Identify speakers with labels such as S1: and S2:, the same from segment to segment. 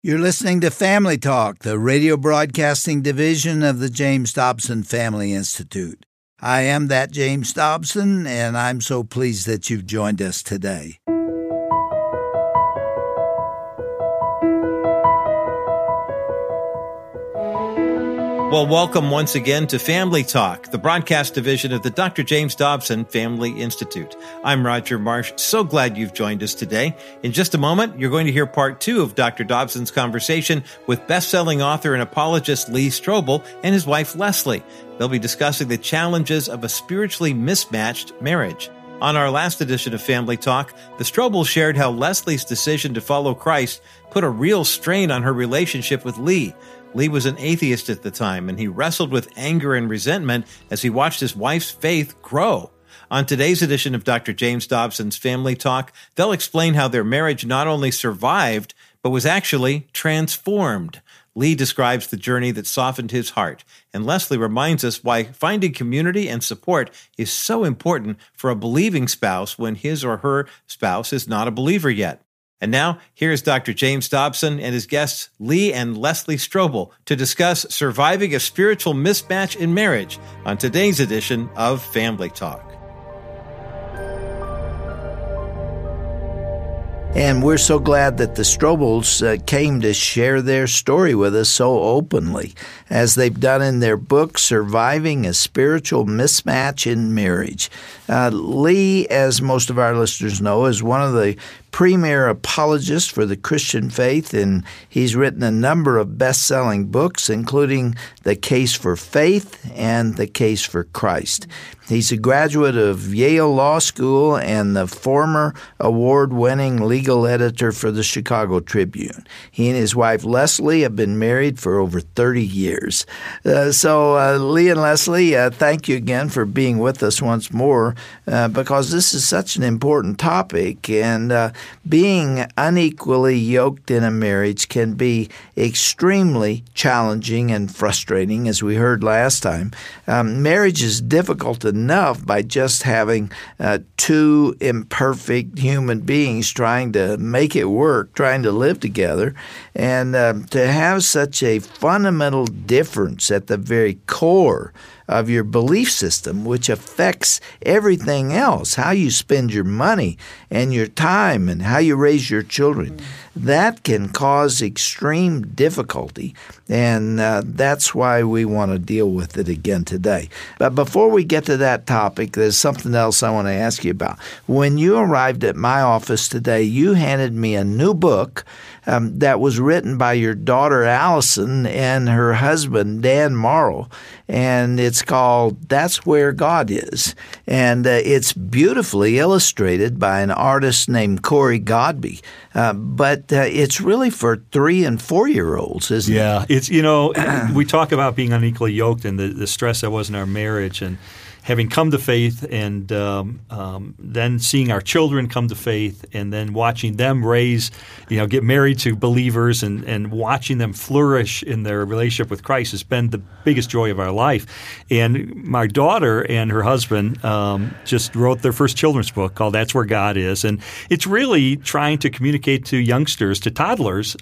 S1: You're listening to Family Talk, the radio broadcasting division of the James Dobson Family Institute. I am that James Dobson, and I'm so pleased that you've joined us today.
S2: Well, welcome once again to Family Talk, the broadcast division of the Dr. James Dobson Family Institute. I'm Roger Marsh. So glad you've joined us today. In just a moment, you're going to hear part 2 of Dr. Dobson's conversation with best-selling author and apologist Lee Strobel and his wife Leslie. They'll be discussing the challenges of a spiritually mismatched marriage. On our last edition of Family Talk, the Strobels shared how Leslie's decision to follow Christ put a real strain on her relationship with Lee. Lee was an atheist at the time, and he wrestled with anger and resentment as he watched his wife's faith grow. On today's edition of Dr. James Dobson's Family Talk, they'll explain how their marriage not only survived, but was actually transformed. Lee describes the journey that softened his heart, and Leslie reminds us why finding community and support is so important for a believing spouse when his or her spouse is not a believer yet. And now, here's Dr. James Dobson and his guests, Lee and Leslie Strobel, to discuss surviving a spiritual mismatch in marriage on today's edition of Family Talk.
S1: And we're so glad that the Strobels came to share their story with us so openly, as they've done in their book, Surviving a Spiritual Mismatch in Marriage. Lee, as most of our listeners know, is one of the premier apologists for the Christian faith, and he's written a number of best-selling books, including The Case for Faith and The Case for Christ. He's a graduate of Yale Law School and the former award-winning legal editor for the Chicago Tribune. He and his wife Leslie have been married for over 30 years. So Lee and Leslie, thank you again for being with us once more, because this is such an important topic, and being unequally yoked in a marriage can be extremely challenging and frustrating, as we heard last time. Marriage is difficult enough by just having two imperfect human beings trying to make it work, trying to live together, and to have such a fundamental difference at the very core of your belief system, which affects everything else, how you spend your money and your time and how you raise your children. That can cause extreme difficulty, and that's why we want to deal with it again today. But before we get to that topic, there's something else I want to ask you about. When you arrived at my office today, you handed me a new book that was written by your daughter Allison and her husband Dan Morrow, and it's called That's Where God Is. And it's beautifully illustrated by an artist named Corey Godby. But it's really for 3- and 4-year-olds, isn't it?
S3: Yeah, it's, we talk about being unequally yoked and the stress that was in our marriage, and having come to faith, and then seeing our children come to faith, and then watching them raise, get married to believers, and watching them flourish in their relationship with Christ has been the biggest joy of our life. And my daughter and her husband just wrote their first children's book called That's Where God Is. And it's really trying to communicate to youngsters, to toddlers,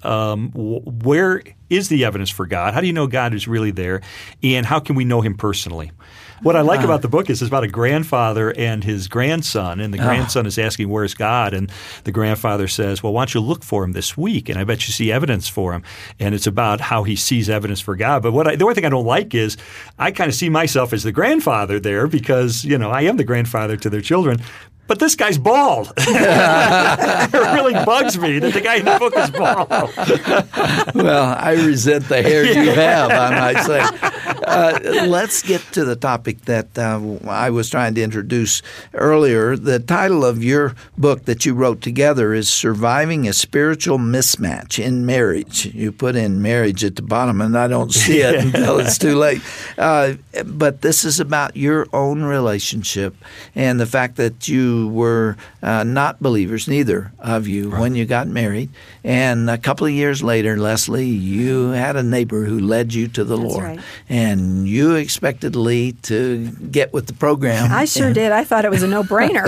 S3: where is the evidence for God? How do you know God is really there? And how can we know Him personally? What I like about the book is it's about a grandfather and his grandson, and the grandson is asking, where's God? And the grandfather says, well, why don't you look for Him this week? And I bet you see evidence for Him. And it's about how he sees evidence for God. But the only thing I don't like is I kind of see myself as the grandfather there because, I am the grandfather to their children. But this guy's bald. It really bugs me that the guy in the book is bald.
S1: Well, I resent the hair you have, I might say. Let's get to the topic that I was trying to introduce earlier. The title of your book that you wrote together is Surviving a Spiritual Mismatch in Marriage. You put in marriage at the bottom, and I don't see it until it's too late. But this is about your own relationship and the fact that you were not believers, neither of you, when you got married. And a couple of years later, Leslie, you had a neighbor who led you to the Lord.
S4: Right.
S1: And and you expected Lee to get with the program.
S4: I sure did. I thought it was a no-brainer.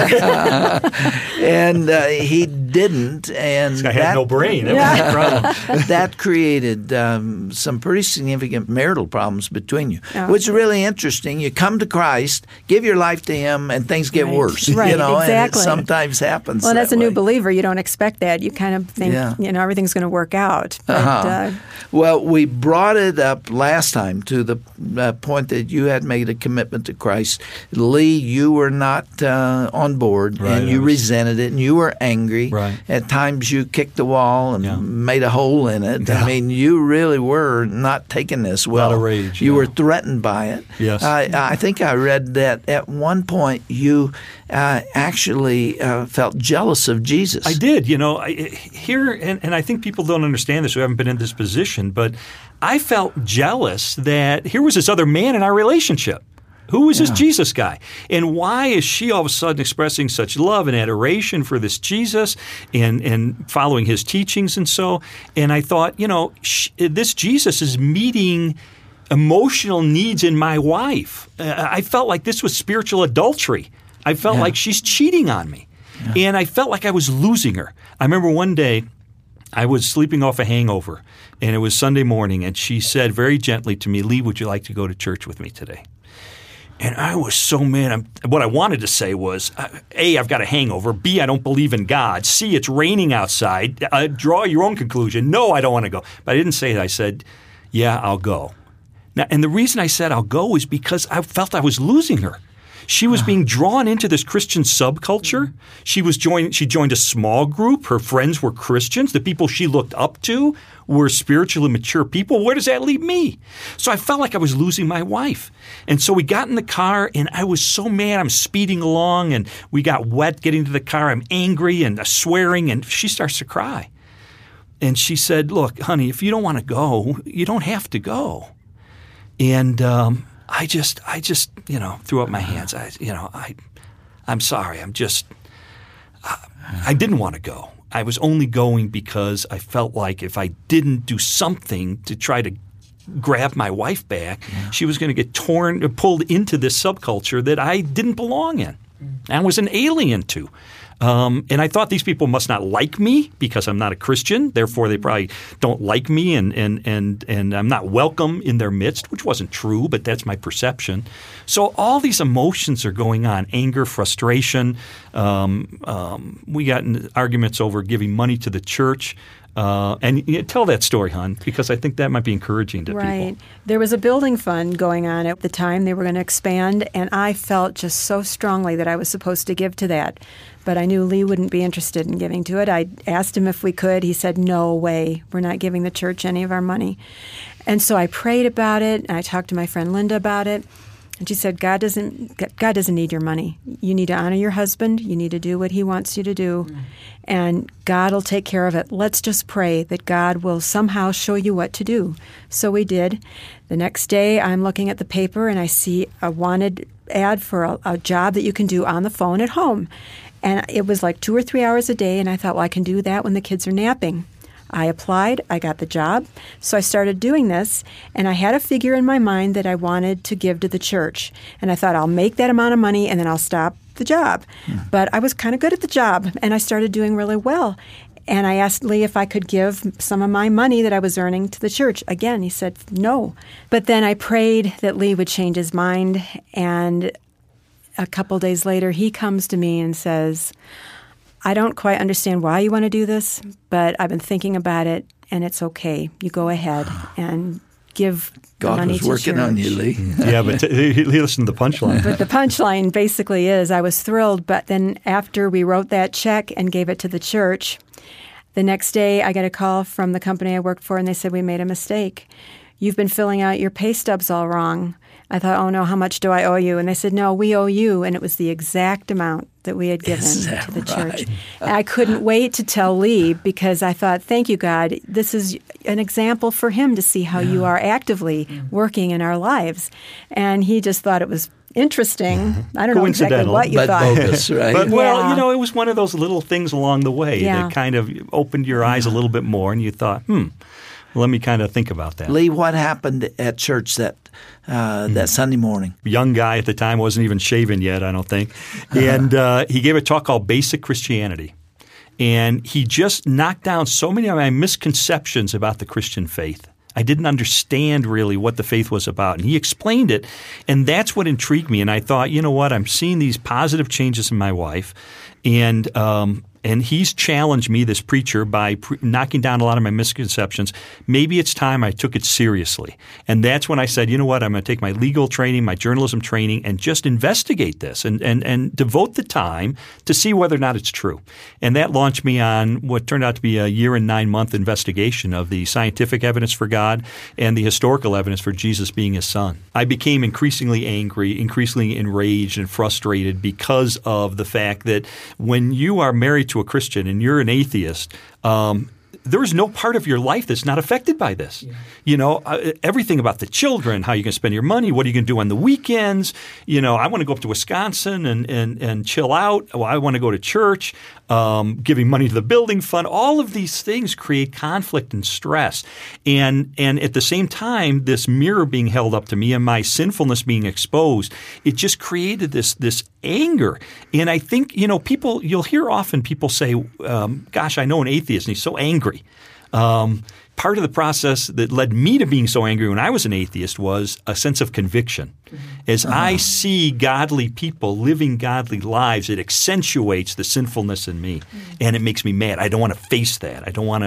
S1: And he didn't. And
S3: I had no brain. That was the problem.
S1: That created some pretty significant marital problems between you,
S4: Oh.
S1: which is really interesting. You come to Christ, give your life to Him, and things get
S4: Right.
S1: worse.
S4: Right,
S1: And it
S4: exactly.
S1: sometimes happens.
S4: Well, as
S1: that
S4: a new
S1: way.
S4: believer, you don't expect that. You kind of think,
S1: Yeah.
S4: everything's going to work out. But,
S1: Well, we brought it up last time to the point that you had made a commitment to Christ. Lee, you were not on board,
S3: Right,
S1: and you resented it, and you were angry.
S3: Right.
S1: At times you kicked the wall and
S3: Yeah.
S1: made a hole in it.
S3: Yeah.
S1: I mean, you really were not taking this well.
S3: lot of rage,
S1: You
S3: yeah.
S1: were threatened by it.
S3: Yes.
S1: I think I read that at one point you actually felt jealous of Jesus.
S3: I did. And I think people don't understand this who haven't been in this position, but I felt jealous that here was this other man in our relationship. Who is this Jesus guy? And why is she all of a sudden expressing such love and adoration for this Jesus and following his teachings and so? And I thought, this Jesus is meeting emotional needs in my wife. I felt like this was spiritual adultery. I felt like she's cheating on me. Yeah. And I felt like I was losing her. I remember one day I was sleeping off a hangover, and it was Sunday morning, and she said very gently to me, "Lee, would you like to go to church with me today?" And I was so mad. What I wanted to say was, A, I've got a hangover. B, I don't believe in God. C, it's raining outside. Draw your own conclusion. No, I don't want to go. But I didn't say that. I said, yeah, I'll go. Now, and the reason I said I'll go is because I felt I was losing her. She was being drawn into this Christian subculture. She joined a small group. Her friends were Christians. The people she looked up to were spiritually mature people. Where does that leave me? So I felt like I was losing my wife. And so we got in the car, and I was so mad. I'm speeding along, and we got wet getting to the car. I'm angry and swearing, and she starts to cry. And she said, "Look, honey, if you don't want to go, you don't have to go." And I just threw up my hands. I'm sorry. I didn't want to go. I was only going because I felt like if I didn't do something to try to grab my wife back, she was going to get pulled into this subculture that I didn't belong in. I was an alien to. And I thought these people must not like me because I'm not a Christian. Therefore, they probably don't like me, and I'm not welcome in their midst, which wasn't true, but that's my perception. So all these emotions are going on: anger, frustration. We got in arguments over giving money to the church. And tell that story, hon, because I think that might be encouraging to people.
S4: Right. There was a building fund going on at the time. They were going to expand, and I felt just so strongly that I was supposed to give to that. But I knew Lee wouldn't be interested in giving to it. I asked him if we could. He said, "No way. We're not giving the church any of our money." And so I prayed about it, and I talked to my friend Linda about it. And she said, God doesn't need your money. You need to honor your husband. You need to do what he wants you to do. And God will take care of it. Let's just pray that God will somehow show you what to do. So we did. The next day, I'm looking at the paper, and I see a wanted ad for a job that you can do on the phone at home. And it was like 2 or 3 hours a day, and I thought, well, I can do that when the kids are napping. I applied. I got the job. So I started doing this, and I had a figure in my mind that I wanted to give to the church. And I thought, I'll make that amount of money, and then I'll stop the job. But I was kind of good at the job, and I started doing really well. And I asked Lee if I could give some of my money that I was earning to the church. Again, he said no. But then I prayed that Lee would change his mind, and a couple days later, he comes to me and says, I don't quite understand why you want to do this, but I've been thinking about it, and it's okay. You go ahead and give the money to church.
S1: God was working on you, Lee.
S3: Yeah, but he listened to the punchline.
S4: But the punchline basically is I was thrilled, but then after we wrote that check and gave it to the church, the next day I got a call from the company I worked for, and they said, we made a mistake. You've been filling out your pay stubs all wrong. I thought, oh, no, how much do I owe you? And they said, no, we owe you. And it was the exact amount that we had given to the church. And I couldn't wait to tell Lee because I thought, thank you, God. This is an example for him to see how you are actively working in our lives. And he just thought it was interesting. I don't know exactly what you thought.
S1: Bogus, right?
S3: But, well, it was one of those little things along the way that kind of opened your eyes a little bit more, and you thought, Let me kind of think about that.
S1: Lee, what happened at church that Sunday morning?
S3: Young guy at the time, wasn't even shaven yet, I don't think. And he gave a talk called Basic Christianity. And he just knocked down so many of my misconceptions about the Christian faith. I didn't understand really what the faith was about. And he explained it, and that's what intrigued me. And I thought, you know what, I'm seeing these positive changes in my wife, and he's challenged me, this preacher, by knocking down a lot of my misconceptions. Maybe it's time I took it seriously. And that's when I said, you know what, I'm going to take my legal training, my journalism training, and just investigate this and devote the time to see whether or not it's true. And that launched me on what turned out to be a 1 and 9 month investigation of the scientific evidence for God and the historical evidence for Jesus being his son. I became increasingly angry, increasingly enraged and frustrated because of the fact that when you are married to a Christian and you're an atheist, there is no part of your life that's not affected by this. Yeah. You know, everything about the children, how you're going to spend your money, what are you going to do on the weekends. You know, I want to go up to Wisconsin and chill out. Well, I want to go to church, giving money to the building fund. All of these things create conflict and stress. And at the same time, this mirror being held up to me and my sinfulness being exposed, it just created this anger. And I think, you know, you'll hear often people say, gosh, I know an atheist and he's so angry. Part of the process that led me to being so angry when I was an atheist was a sense of conviction. As I see godly people living godly lives, it accentuates the sinfulness in me, and it makes me mad. I don't want to face that. I don't want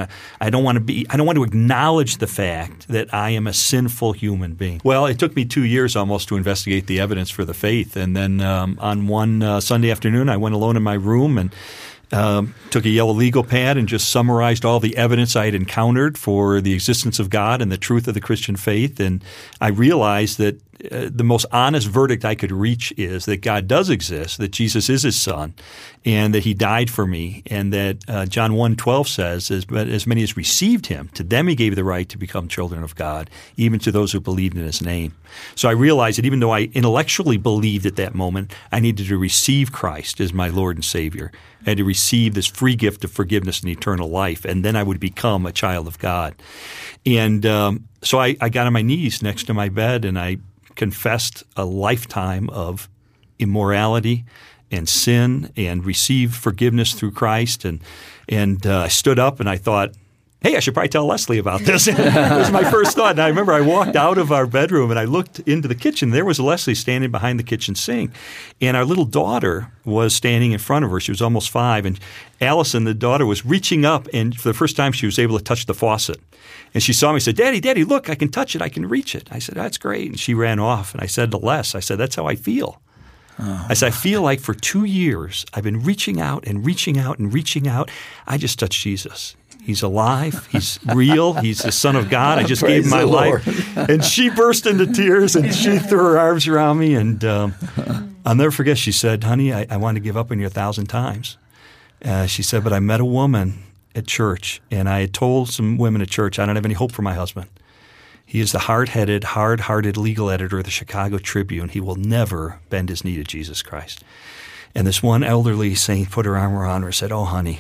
S3: to acknowledge the fact that I am a sinful human being. Well, it took me 2 years almost to investigate the evidence for the faith, and then on one Sunday afternoon, I went alone in my room and took a yellow legal pad and just summarized all the evidence I had encountered for the existence of God and the truth of the Christian faith. And I realized that the most honest verdict I could reach is that God does exist, that Jesus is his son, and that he died for me, and that John 1:12 says, as many as received him, to them he gave the right to become children of God, even to those who believed in his name. So I realized that even though I intellectually believed at that moment, I needed to receive Christ as my Lord and Savior. I had to receive this free gift of forgiveness and eternal life, and then I would become a child of God. And so I got on my knees next to my bed, and I confessed a lifetime of immorality and sin and received forgiveness through Christ. And I stood up and I thought, hey, I should probably tell Leslie about this. It was my first thought. And I remember I walked out of our bedroom and I looked into the kitchen. There was Leslie standing behind the kitchen sink. And our little daughter was standing in front of her. She was almost 5. And Allison, the daughter, was reaching up. And for the first time, she was able to touch the faucet. And she saw me and said, Daddy, look, I can touch it. I can reach it. I said, that's great. And she ran off. And I said to Les, that's how I feel. Oh. I said, I feel like for 2 years I've been reaching out and reaching out and reaching out. I just touched Jesus. He's alive. He's real. He's the Son of God. I just gave him my life. And she burst into tears and she threw her arms around me. And I'll never forget, she said, honey, I want to give up on you 1,000 times. She said, but I met a woman at church, and I had told some women at church, I don't have any hope for my husband. He is the hard-headed, hard-hearted legal editor of the Chicago Tribune. He will never bend his knee to Jesus Christ. And this one elderly saint put her arm around her and said, oh, honey,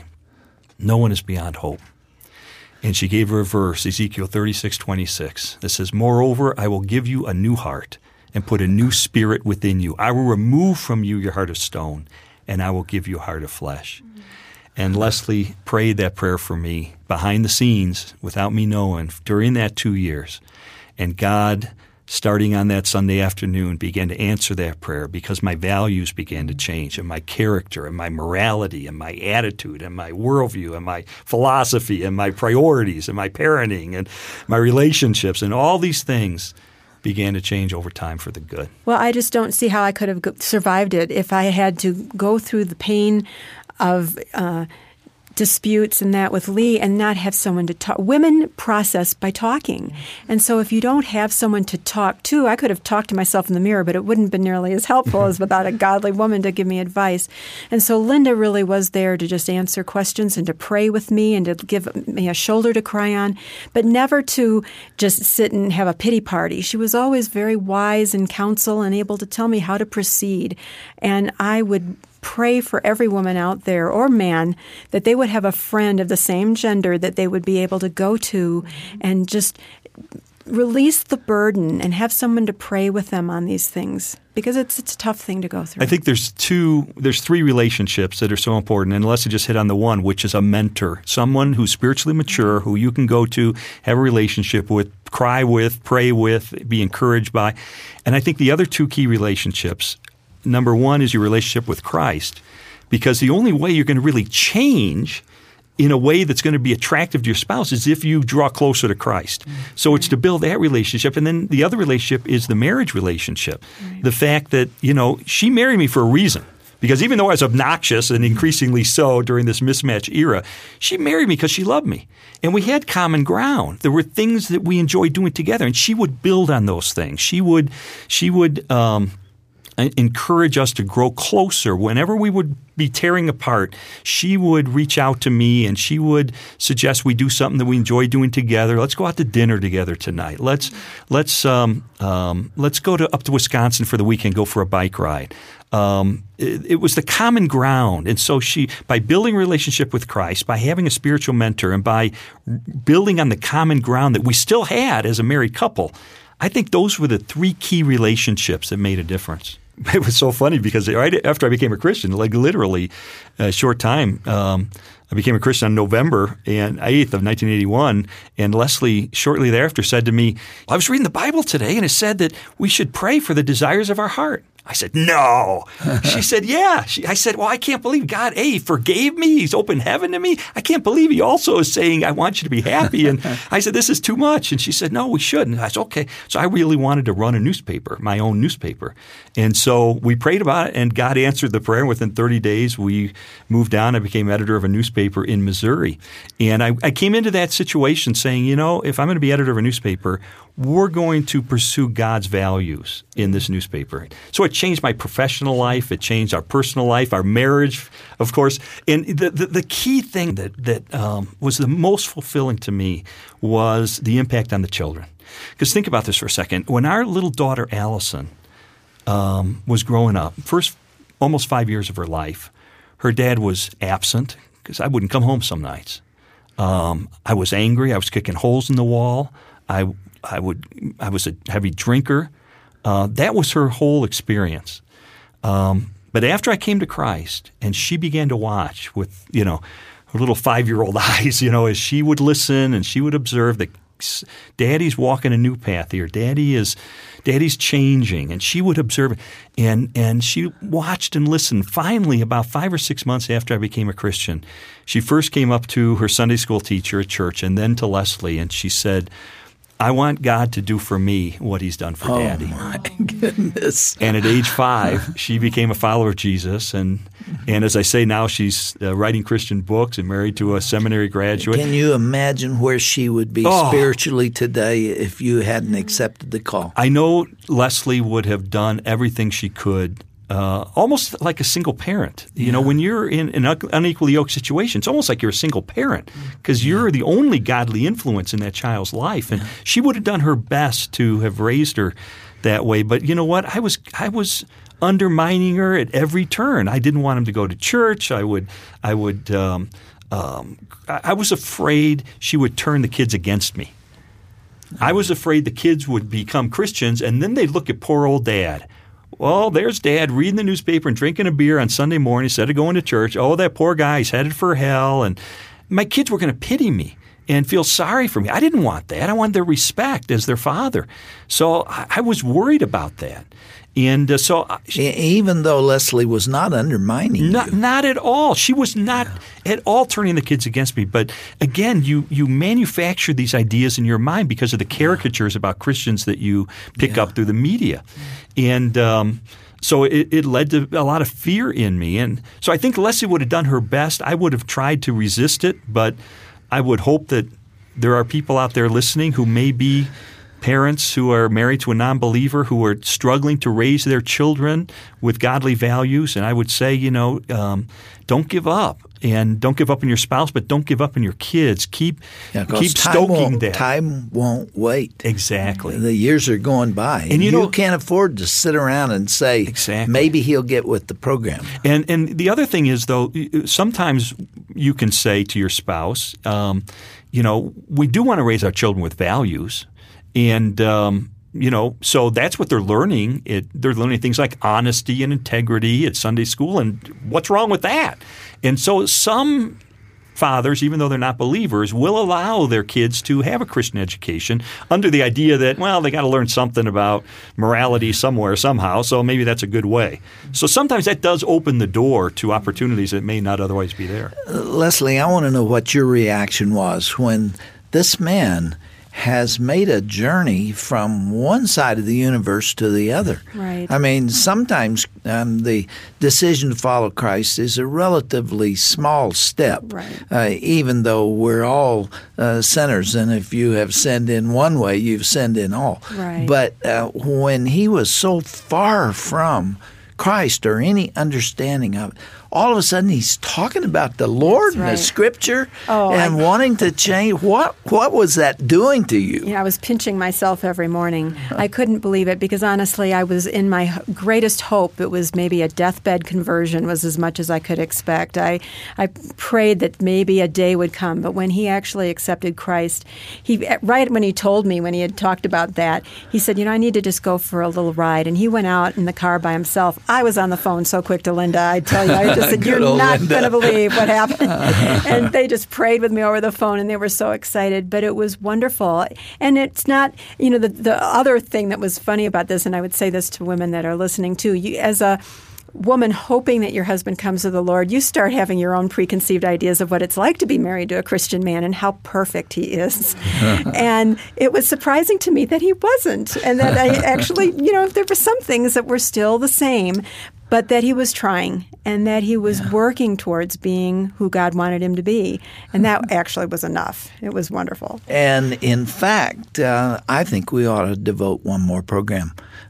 S3: no one is beyond hope. And she gave her a verse, Ezekiel 36:26, that says, moreover, I will give you a new heart and put a new spirit within you. I will remove from you your heart of stone, and I will give you a heart of flesh. Mm-hmm. And Leslie prayed that prayer for me behind the scenes without me knowing during that 2 years. And God, starting on that Sunday afternoon, began to answer that prayer because my values began to change, and my character and my morality and my attitude and my worldview and my philosophy and my priorities and my parenting and my relationships and all these things began to change over time for the good.
S4: Well, I just don't see how I could have survived it if I had to go through the pain of disputes and that with Lee and not have someone to talk. Women process by talking. And so if you don't have someone to talk to, I could have talked to myself in the mirror, but it wouldn't have been nearly as helpful as without a godly woman to give me advice. And so Linda really was there to just answer questions and to pray with me and to give me a shoulder to cry on, but never to just sit and have a pity party. She was always very wise in counsel and able to tell me how to proceed. And I would pray for every woman out there or man that they would have a friend of the same gender that they would be able to go to and just release the burden and have someone to pray with them on these things, because it's a tough thing to go through.
S3: I think there's three relationships that are so important, and Leslie just hit on the one, which is a mentor, someone who's spiritually mature, who you can go to, have a relationship with, cry with, pray with, be encouraged by. And I think the other two key relationships, number one is your relationship with Christ, because the only way you're going to really change in a way that's going to be attractive to your spouse is if you draw closer to Christ. So it's to build that relationship. And then the other relationship is the marriage relationship. The fact that, she married me for a reason. Because even though I was obnoxious and increasingly so during this mismatch era, she married me because she loved me. And we had common ground. There were things that we enjoyed doing together, and she would build on those things. She would encourage us to grow closer. Whenever we would be tearing apart, she would reach out to me and she would suggest we do something that we enjoy doing together. Let's go out to dinner together tonight. Let's go up to Wisconsin for the weekend, go for a bike ride. It was the common ground. And so by building a relationship with Christ, by having a spiritual mentor, and by building on the common ground that we still had as a married couple, I think those were the three key relationships that made a difference. It was so funny because right after I became a Christian, like literally a short time, I became a Christian on November 8th of 1981, and Leslie shortly thereafter said to me, I was reading the Bible today and it said that we should pray for the desires of our heart. I said, no. She said, yeah. I said, well, I can't believe God, He forgave me. He's opened heaven to me. I can't believe He also is saying, I want you to be happy. And I said, this is too much. And she said, no, we shouldn't. I said, okay. So I really wanted to run a newspaper, my own newspaper. And so we prayed about it, and God answered the prayer. Within 30 days, we moved on. I became editor of a newspaper in Missouri. And I came into that situation saying, if I'm going to be editor of a newspaper, we're going to pursue God's values in this newspaper. So it changed my professional life. It changed our personal life, our marriage, of course. And the key thing that was the most fulfilling to me was the impact on the children. Because think about this for a second. When our little daughter Allison was growing up, first almost 5 years of her life, her dad was absent because I wouldn't come home some nights. I was angry. I was kicking holes in the wall. I was a heavy drinker. That was her whole experience. But after I came to Christ and she began to watch with, her little 5-year-old eyes, as she would listen and she would observe that Daddy's walking a new path here. Daddy's changing. And she would observe it. And she watched and listened. Finally, about 5 or 6 months after I became a Christian, she first came up to her Sunday school teacher at church and then to Leslie, and she said, I want God to do for me what He's done for Daddy.
S1: Oh, my goodness.
S3: And at age 5, she became a follower of Jesus. And as I say now, she's writing Christian books and married to a seminary graduate.
S1: Can you imagine where she would be spiritually today if you hadn't accepted the call?
S3: I know Leslie would have done everything she could. Almost like a single parent. When you're in an unequally yoked situation, it's almost like you're a single parent because you're the only godly influence in that child's life. And she would have done her best to have raised her that way. But you know what? I was undermining her at every turn. I didn't want him to go to church. I was afraid she would turn the kids against me. I was afraid the kids would become Christians, and then they'd look at poor old Dad. Well, there's Dad reading the newspaper and drinking a beer on Sunday morning instead of going to church. Oh, that poor guy, he's headed for hell. And my kids were going to pity me and feel sorry for me. I didn't want that. I wanted their respect as their father. So I was worried about that. And
S1: even though Leslie was not undermining you.
S3: Not at all. She was not at all turning the kids against me. But again, you manufacture these ideas in your mind because of the caricatures about Christians that you pick up through the media. And so it led to a lot of fear in me. And so I think Leslie would have done her best. I would have tried to resist it, but I would hope that there are people out there listening who may be parents who are married to a non-believer who are struggling to raise their children with godly values. And I would say, don't give up. and don't give up on your spouse, but don't give up on your kids. Keep stoking that.
S1: Time won't wait.
S3: Exactly.
S1: The years are going by. And you can't afford to sit around and say, maybe he'll get with the program.
S3: And the other thing is, though, sometimes you can say to your spouse, we do want to raise our children with values. And so that's what they're learning. They're learning things like honesty and integrity at Sunday school, and what's wrong with that? And so some fathers, even though they're not believers, will allow their kids to have a Christian education under the idea that, well, they got to learn something about morality somewhere, somehow, so maybe that's a good way. So sometimes that does open the door to opportunities that may not otherwise be there.
S1: Leslie, I want to know what your reaction was when this man has made a journey from one side of the universe to the other.
S4: Right.
S1: I mean, sometimes the decision to follow Christ is a relatively small step,
S4: right.
S1: Even though we're all sinners, and if you have sinned in one way, you've sinned in all.
S4: Right.
S1: But when he was so far from Christ or any understanding of it, all of a sudden he's talking about the Lord and the Scripture and wanting to change. What was that doing to you?
S4: I was pinching myself every morning. I couldn't believe it because honestly I was in my greatest hope. It was maybe a deathbed conversion was as much as I could expect. I prayed that maybe a day would come, but when he actually accepted Christ, right when he told me, when he had talked about that, he said, I need to just go for a little ride. And he went out in the car by himself. I was on the phone so quick to Linda, I tell you, I just said, you're not going to believe what happened. And they just prayed with me over the phone, and they were so excited. But it was wonderful. And it's not, the other thing that was funny about this, and I would say this to women that are listening too, as a woman hoping that your husband comes to the Lord, you start having your own preconceived ideas of what it's like to be married to a Christian man and how perfect he is. And it was surprising to me that he wasn't, and that I actually, there were some things that were still the same, but that he was trying and that he was working towards being who God wanted him to be. And that actually was enough. It was wonderful.
S1: And in fact, I think we ought to devote one more program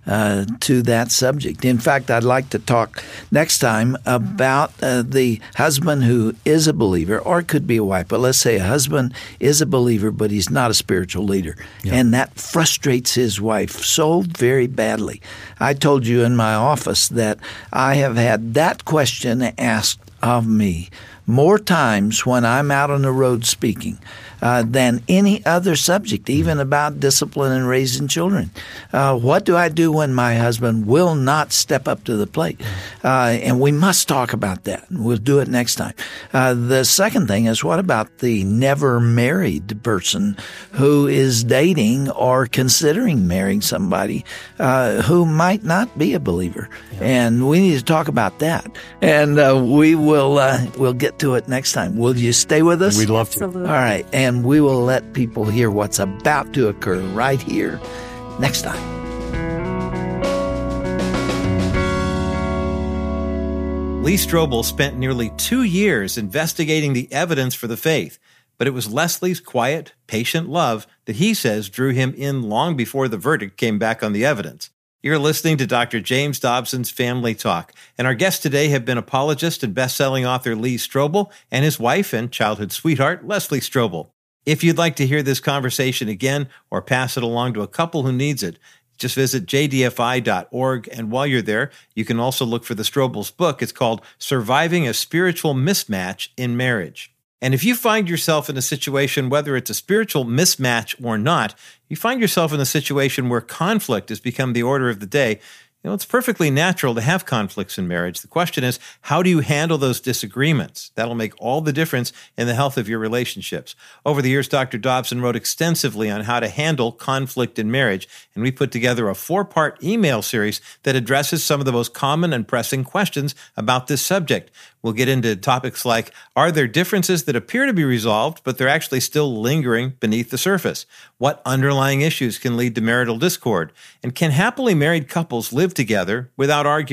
S1: to that subject. In fact, I'd like to talk next time about the husband who is a believer, or it could be a wife, but let's say a husband is a believer, but he's not a spiritual leader. Yeah. And that frustrates his wife so very badly. I told you in my office that I have had that question asked of me more times when I'm out on the road speaking than any other subject, even about discipline and raising children. What do I do when my husband will not step up to the plate? And we must talk about that. We'll do it next time. The second thing is, what about the never married person who is dating or considering marrying somebody who might not be a believer? Yeah. And we need to talk about that. And we'll get to it next time. Will you stay with us?
S3: We'd love to.
S4: Absolutely.
S1: All right. And we will let people hear what's about to occur right here next time.
S2: Lee Strobel spent nearly 2 years investigating the evidence for the faith, but it was Leslie's quiet, patient love that he says drew him in long before the verdict came back on the evidence. You're listening to Dr. James Dobson's Family Talk, and our guests today have been apologist and best-selling author Lee Strobel and his wife and childhood sweetheart, Leslie Strobel. If you'd like to hear this conversation again or pass it along to a couple who needs it, just visit jdfi.org, and while you're there, you can also look for the Strobel's book. It's called Surviving a Spiritual Mismatch in Marriage. And if you find yourself in a situation, whether it's a spiritual mismatch or not, you find yourself in a situation where conflict has become the order of the day, it's perfectly natural to have conflicts in marriage. The question is, how do you handle those disagreements? That'll make all the difference in the health of your relationships. Over the years, Dr. Dobson wrote extensively on how to handle conflict in marriage, and we put together a 4-part email series that addresses some of the most common and pressing questions about this subject. We'll get into topics like, are there differences that appear to be resolved, but they're actually still lingering beneath the surface? What underlying issues can lead to marital discord? And can happily married couples live together without arguing?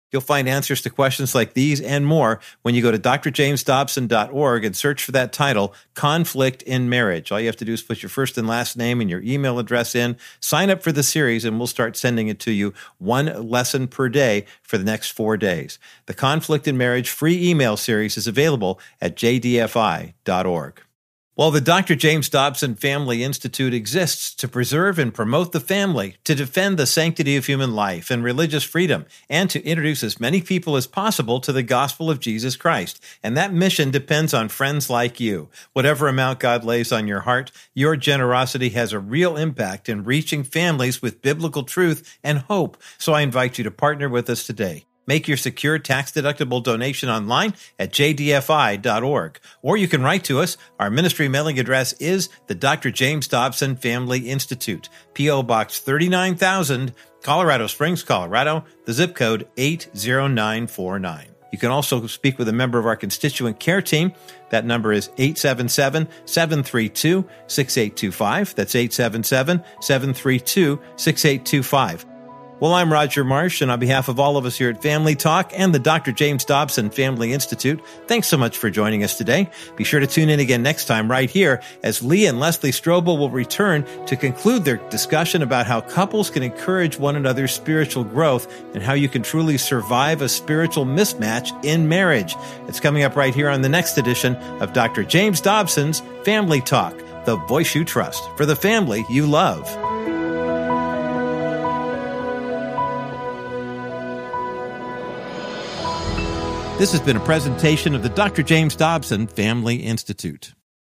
S2: You'll find answers to questions like these and more when you go to drjamesdobson.org and search for that title, Conflict in Marriage. All you have to do is put your first and last name and your email address in, sign up for the series, and we'll start sending it to you one lesson per day for the next 4 days. The Conflict in Marriage free email series is available at jdfi.org. Well, the Dr. James Dobson Family Institute exists to preserve and promote the family, to defend the sanctity of human life and religious freedom, and to introduce as many people as possible to the gospel of Jesus Christ. And that mission depends on friends like you. Whatever amount God lays on your heart, your generosity has a real impact in reaching families with biblical truth and hope. So I invite you to partner with us today. Make your secure tax-deductible donation online at jdfi.org. Or you can write to us. Our ministry mailing address is the Dr. James Dobson Family Institute, P.O. Box 39,000, Colorado Springs, Colorado, the zip code 80949. You can also speak with a member of our constituent care team. That number is 877-732-6825. That's 877-732-6825. Well, I'm Roger Marsh, and on behalf of all of us here at Family Talk and the Dr. James Dobson Family Institute, thanks so much for joining us today. Be sure to tune in again next time right here as Lee and Leslie Strobel will return to conclude their discussion about how couples can encourage one another's spiritual growth and how you can truly survive a spiritual mismatch in marriage. It's coming up right here on the next edition of Dr. James Dobson's Family Talk, the voice you trust for the family you love. This has been a presentation of the Dr. James Dobson Family Institute.